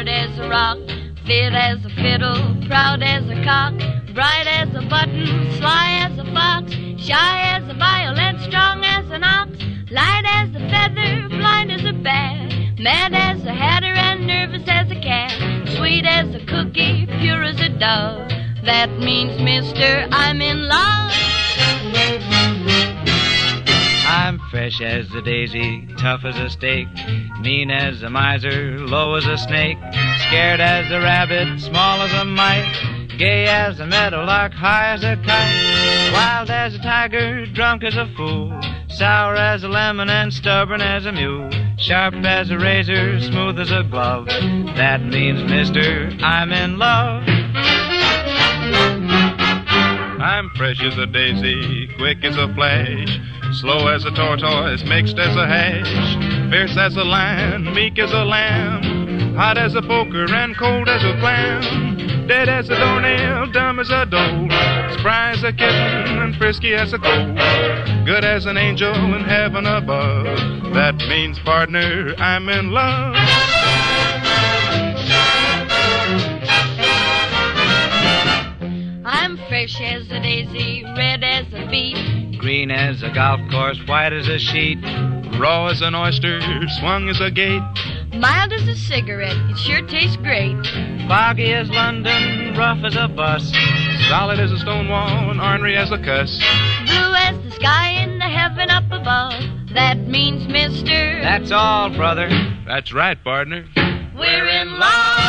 hard as a rock, fit as a fiddle, proud as a cock, bright as a button, sly as a fox, shy as a violet, strong as an ox, light as a feather, blind as a bat, mad as a hatter and nervous as a cat, sweet as a cookie, pure as a dove. That means, mister, I'm in love. I'm fresh as a daisy, tough as a stake, mean as a miser, low as a snake, scared as a rabbit, small as a mite, gay as a meadowlark, high as a kite, wild as a tiger, drunk as a fool, sour as a lemon and stubborn as a mule, sharp as a razor, smooth as a glove. That means, mister, I'm in love. I'm fresh as a daisy, quick as a flash, slow as a tortoise, mixed as a hash, fierce as a lion, meek as a lamb, hot as a poker and cold as a clam, dead as a doornail, dumb as a doe, spry as a kitten and frisky as a colt, good as an angel in heaven above. That means, partner, I'm in love. I'm fresh as a daisy, red as a beet, green as a golf course, white as a sheet, raw as an oyster, swung as a gate, mild as a cigarette, it sure tastes great, foggy as London, rough as a bus, solid as a stone wall and ornery as a cuss, blue as the sky in the heaven up above. That means, mister, that's all, brother. That's right, partner. we're in love.